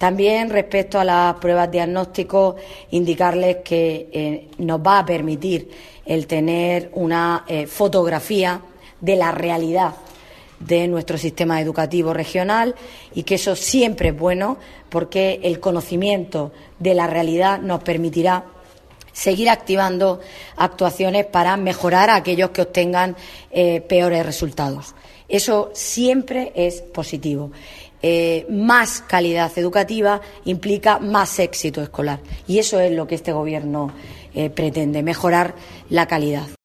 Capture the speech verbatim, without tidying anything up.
También respecto a las pruebas diagnósticos, indicarles que eh, nos va a permitir el tener una eh, fotografía de la realidad de nuestro sistema educativo regional y que eso siempre es bueno porque el conocimiento de la realidad nos permitirá seguir activando actuaciones para mejorar a aquellos que obtengan eh, peores resultados. Eso siempre es positivo. Eh, más calidad educativa implica más éxito escolar y eso es lo que este Gobierno eh, pretende, mejorar la calidad.